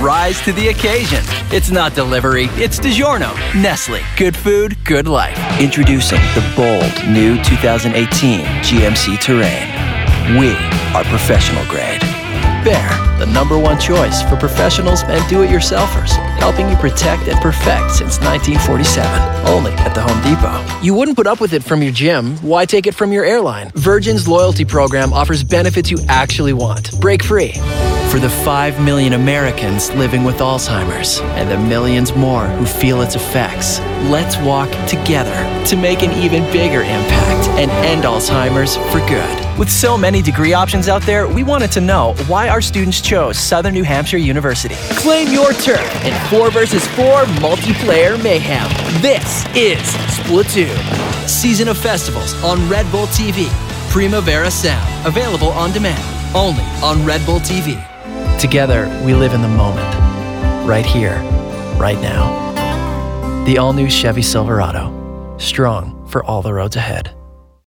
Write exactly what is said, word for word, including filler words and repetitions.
rise to the occasion. It's not delivery, it's DiGiorno. Nestle. Good food, good life. Introducing the bold new two thousand eighteen G M C Terrain. We are professional grade. Behr, the number one choice for professionals and do-it-yourselfers, helping you protect and perfect since nineteen forty-seven. Only at the Home Depot. You wouldn't put up with it from your gym. Why take it from your airline? Virgin's loyalty program offers benefits you actually want. Break free. For the five million Americans living with Alzheimer's and the millions more who feel its effects, let's walk together to make an even bigger impact and end Alzheimer's for good. With so many degree options out there, we wanted to know why our students chose Southern New Hampshire University. Claim your turf in four versus four multiplayer mayhem. This is Splatoon. Season of Festivals on Red Bull T V. Primavera Sound. Available on demand. Only on Red Bull T V. Together, we live in the moment. Right here, right now. The all-new Chevy Silverado. Strong for all the roads ahead.